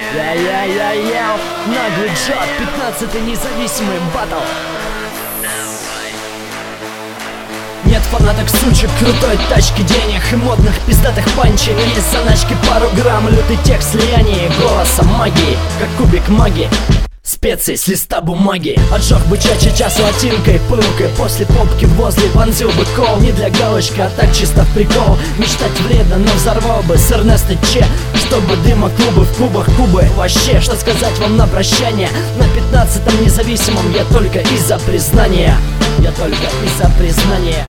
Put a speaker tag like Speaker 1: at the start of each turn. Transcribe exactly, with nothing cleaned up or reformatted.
Speaker 1: Я-я-я-я, наглый Джот, пятнадцатый независимый батл. Нет фанаток, сучек, крутой тачки, денег и модных пиздатых панчей. Но есть заначки, пару грамм, лютый текст, слияние голоса магии, как кубик магии. Специи с листа бумаги. Отжег бычачий час латинкой, пылкой. После попки возле вонзил бы кол. Не для галочки, а так чисто в прикол. Мечтать вредно, но взорвал бы с Эрнесто Че. Чтобы дыма клубы в кубах кубы. Вообще, что сказать вам на прощание? На пятнадцатом независимом я только из-за признания. Я только из-за признания.